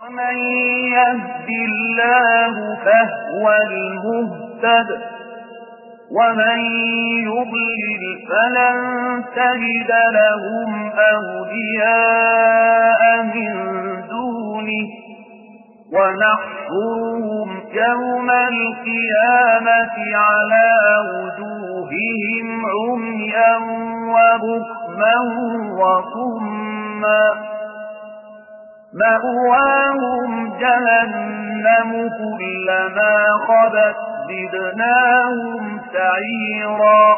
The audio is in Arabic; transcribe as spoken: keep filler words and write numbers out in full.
ومن يهد الله فهو المهتد ومن يضلل فلن تجد لهم أولياء من دونه ونحشرهم يوم القيامة على وجوههم عميا وبكما وصما مأواهم جهنم كلما خبت زدناهم سعيرا